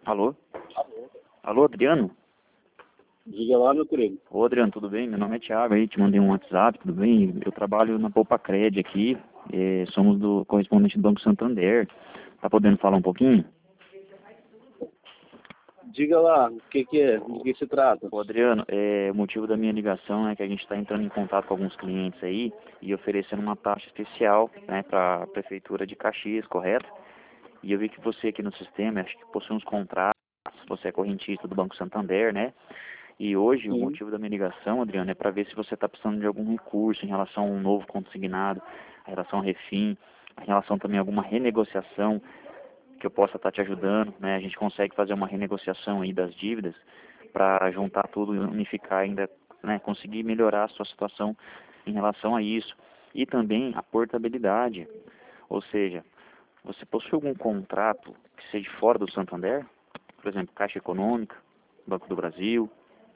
Alô? Alô, Adriano? Diga lá, meu querido. Ô, Adriano, tudo bem? Meu nome é Thiago aí, te mandei um WhatsApp, tudo bem? Eu trabalho na Poupa-Cred aqui, somos do correspondente do Banco Santander. Tá podendo falar um pouquinho? Diga lá, o que é? De que se trata? Ô, Adriano, o motivo da minha ligação é que a gente está entrando em contato com alguns clientes aí e oferecendo uma taxa especial, né, para a Prefeitura de Caxias, correto? E eu vi que você aqui no sistema, acho que possui uns contratos, você é correntista do Banco Santander, né? E hoje o Sim. motivo da minha ligação, Adriano, é para ver se você está precisando de algum recurso em relação a um novo consignado, em relação ao refim, em relação também a alguma renegociação que eu possa estar te ajudando, né? A gente consegue fazer uma renegociação aí das dívidas para juntar tudo e unificar ainda, né? Conseguir melhorar a sua situação em relação a isso. E também a portabilidade, ou seja, você possui algum contrato que seja fora do Santander? Por exemplo, Caixa Econômica, Banco do Brasil?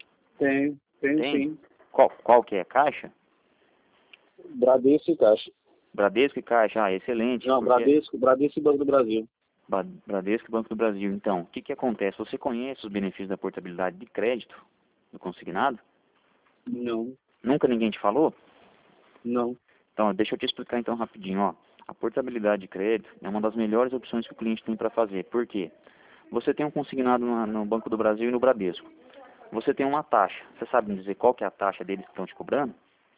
Tenho Tem? sim. Qual que é? Caixa? Bradesco e Caixa. Bradesco e Caixa, excelente. Não, Porque Bradesco e Banco do Brasil. Bradesco e Banco do Brasil. Então, o que que acontece? Você conhece os benefícios da portabilidade de crédito do consignado? Não, Nunca ninguém te falou? não. Então, deixa eu te explicar então rapidinho, ó. A portabilidade de crédito é uma das melhores opções que o cliente tem para fazer. Por quê? Você tem um consignado no Banco do Brasil e no Bradesco. Você tem uma taxa. Você sabe me dizer qual que é a taxa deles que estão te cobrando?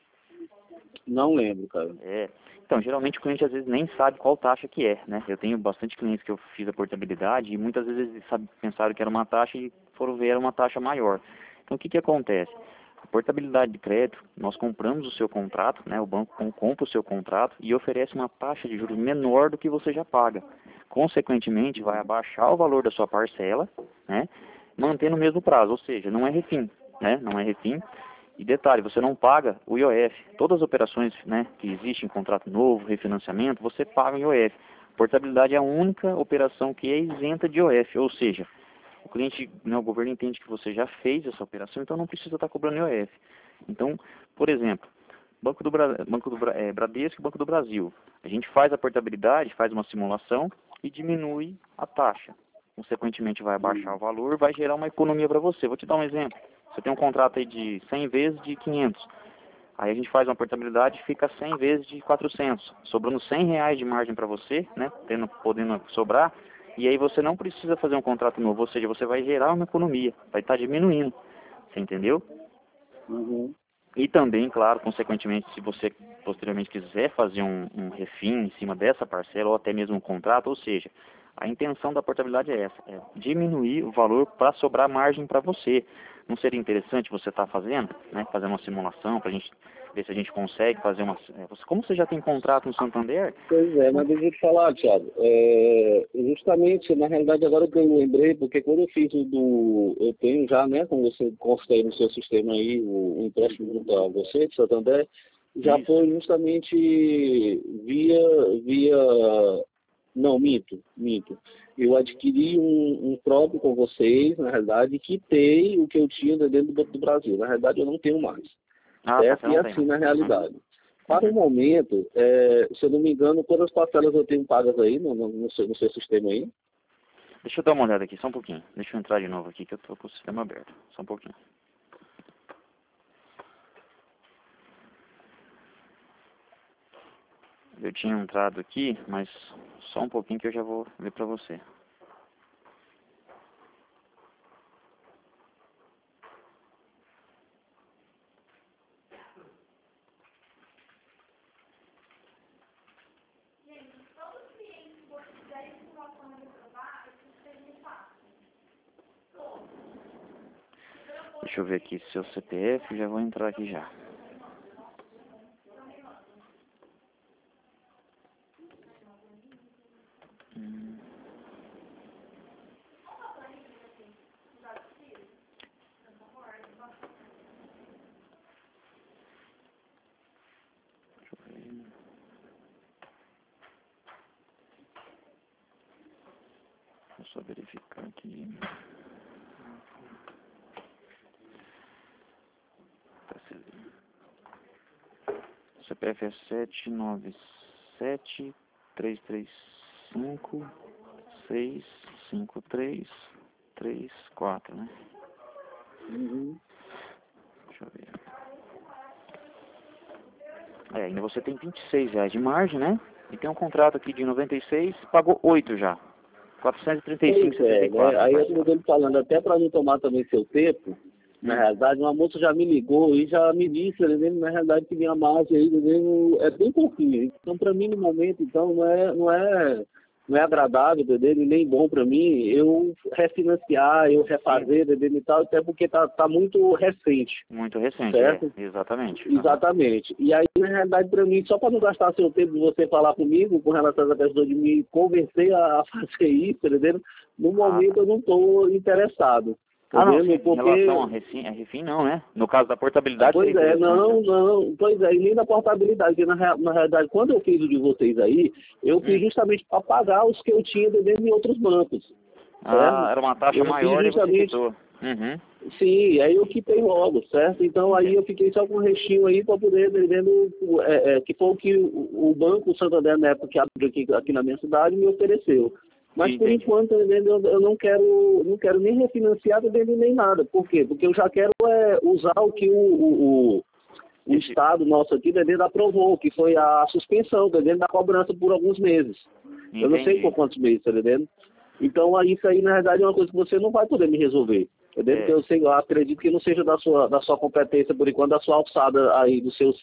Não lembro, cara. Então, geralmente o cliente às vezes nem sabe qual taxa que é, né? Eu tenho bastante clientes que eu fiz a portabilidade e muitas vezes eles pensaram que era uma taxa e foram ver era uma taxa maior. Então, o que que acontece? A portabilidade de crédito, nós compramos o seu contrato, né? O banco compra o seu contrato e oferece uma taxa de juros menor do que você já paga. Consequentemente, vai abaixar o valor da sua parcela, né? Mantendo o mesmo prazo, ou seja, não é refim, né? Não é refim. E detalhe, você não paga o IOF. Todas as operações, né, que existem, contrato novo, refinanciamento, você paga o IOF. Portabilidade é a única operação que é isenta de IOF, ou seja, o cliente, né, o governo entende que você já fez essa operação, então não precisa estar cobrando IOF. Então, por exemplo, Bradesco e Banco do Brasil. A gente faz a portabilidade, faz uma simulação e diminui a taxa. Consequentemente, vai abaixar o valor, vai gerar uma economia para você. Vou te dar um exemplo. Você tem um contrato aí de 100 vezes de 500. Aí a gente faz uma portabilidade e fica 100 vezes de 400. Sobrando R$ 100 de margem para você, né? Podendo sobrar. E aí você não precisa fazer um contrato novo. Ou seja, você vai gerar uma economia. Vai estar diminuindo. Você entendeu? Uhum. E também, claro, consequentemente, se você posteriormente quiser fazer um refim em cima dessa parcela ou até mesmo um contrato, ou seja, a intenção da portabilidade é essa, é diminuir o valor para sobrar margem para você. Não seria interessante você estar fazendo, né, fazendo uma simulação para a gente ver se a gente consegue fazer uma... Como você já tem contrato no Santander... Pois é, mas deixa eu te falar, Thiago. Justamente, na realidade, agora que eu lembrei, porque quando eu fiz eu tenho já, né, como você consta aí no seu sistema aí, o empréstimo junto a você, de Santander, já Isso. foi justamente via, não, minto. Eu adquiri um próprio com vocês, na realidade, e quitei o que eu tinha dentro do Banco do Brasil. Na realidade, eu não tenho mais. Ah, tá, você Certo? E não tem. assim, na Uhum. realidade. Para o momento, se eu não me engano, quantas parcelas eu tenho pagas aí no seu sistema aí? Deixa eu dar uma olhada aqui, só um pouquinho. Deixa eu entrar de novo aqui, que eu estou com o sistema aberto. Só um pouquinho. Eu tinha entrado aqui, mas só um pouquinho que eu já vou ver pra você. Deixa eu ver aqui seu CPF, já vou entrar aqui já. Hum. Deixa eu ver. Vou só verificar aqui. Tá certo. CPF é 797-335-653. 3, 4, né? Uhum. Deixa eu ver. Ainda você tem R$ 26 de margem, né? E tem um contrato aqui de 96, pagou 8 já. Pois é, 435,74. né? Aí eu estou falando, até para não tomar também seu tempo, na realidade, uma moça já me ligou e já me disse, entendeu? Na realidade, que minha margem aí, entendeu? É bem pouquinho. Então, para mim, no momento, então, não é agradável, entendeu? E nem bom para mim eu refinanciar, eu refazer, entendeu? E tal, até porque tá muito recente. Muito recente, certo? Exatamente. Exatamente. E aí, na realidade, para mim, só para não gastar seu tempo de você falar comigo com relação a essa questão de me convencer a fazer isso, entendeu? No momento eu não estou interessado. Não, sim, Porque... em relação a refim não, né? No caso da portabilidade... Pois é, pois é, e nem da portabilidade, porque na realidade, quando eu fiz o de vocês aí, eu fiz justamente para pagar os que eu tinha dentro de outros bancos. Certo? Era uma taxa eu maior fiz e você justamente... quitou. Sim, aí eu quitei logo, certo? Então aí eu fiquei só com um restinho aí para poder, entendendo, que foi o que o Banco o Santander, na época que abriu aqui na minha cidade, me ofereceu. Mas por enquanto, entendeu, eu não quero nem refinanciar, entendeu, nem nada. Por quê? Porque eu já quero usar o que o Estado nosso aqui, entendeu, aprovou, que foi a suspensão, entendeu, da cobrança por alguns meses. Eu não sei por quantos meses, entendeu? Então isso aí, na verdade, é uma coisa que você não vai poder me resolver. Entendeu? Porque eu acredito que não seja da sua competência, por enquanto, da sua alçada aí do seu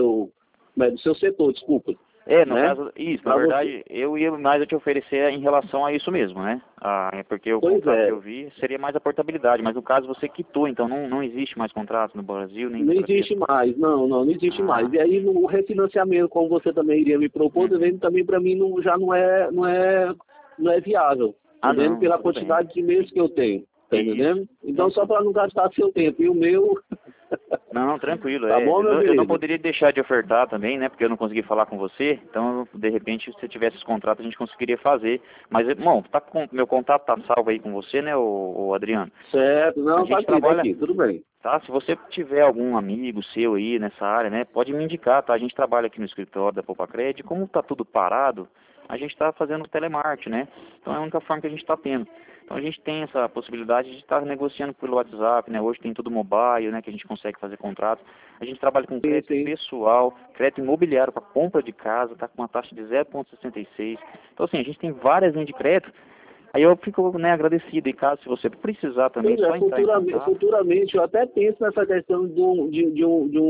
setor, desculpa. No caso, isso, na verdade, eu ia mais te oferecer em relação a isso mesmo, né? Porque o contrato que eu vi seria mais a portabilidade, mas no caso você quitou, então não existe mais contrato no Brasil, nem não existe mais, não existe mais. E aí o refinanciamento, como você também iria me propor, também para mim já não é viável, entendeu? Pela quantidade de meses que eu tenho. Tá entendendo? Então, só para não gastar seu tempo. E o meu... Não, tranquilo. Tá bom, meu eu não poderia deixar de ofertar também, né? Porque eu não consegui falar com você. Então, de repente, se tivesse esse contrato, a gente conseguiria fazer. Mas, bom, meu contato tá salvo aí com você, né, o Adriano? Certo. Não, tá aqui, tudo bem. Tá? Se você tiver algum amigo seu aí nessa área, né? Pode me indicar, tá? A gente trabalha aqui no escritório da Popacred. Como tá tudo parado, a gente está fazendo telemarketing, né? Então, é a única forma que a gente está tendo. Então a gente tem essa possibilidade de estar negociando pelo WhatsApp, né? Hoje tem tudo mobile, né? Que a gente consegue fazer contratos. A gente trabalha com crédito pessoal, crédito imobiliário para compra de casa, tá com uma taxa de 0,66. Então assim, a gente tem várias linhas de crédito. Aí eu fico, né, agradecido, e caso se você precisar também, só entrar em contato. Futuramente eu até penso nessa questão de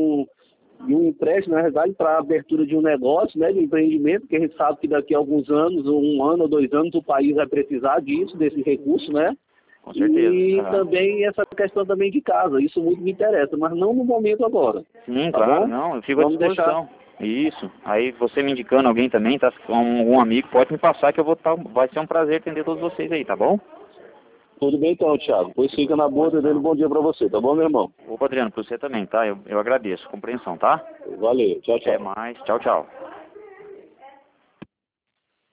um empréstimo, na verdade, para a abertura de um negócio, né, de empreendimento, porque a gente sabe que daqui a alguns anos, 1 ano ou 2 anos, o país vai precisar desse recurso, né? Com certeza. E também essa questão também de casa, isso muito me interessa, mas não no momento agora. Sim, tá claro, bom? não, eu fico à disposição. Isso. Aí você me indicando alguém também, tá? Um amigo, pode me passar que eu vou vai ser um prazer atender todos vocês aí, tá bom? Tudo bem então, Thiago. Pois fica na boa, dando um bom dia pra você, tá bom, meu irmão? Opa, Adriano, pra você também, tá? Eu agradeço. Compreensão, tá? Valeu. Tchau, tchau. Até mais. Tchau, tchau.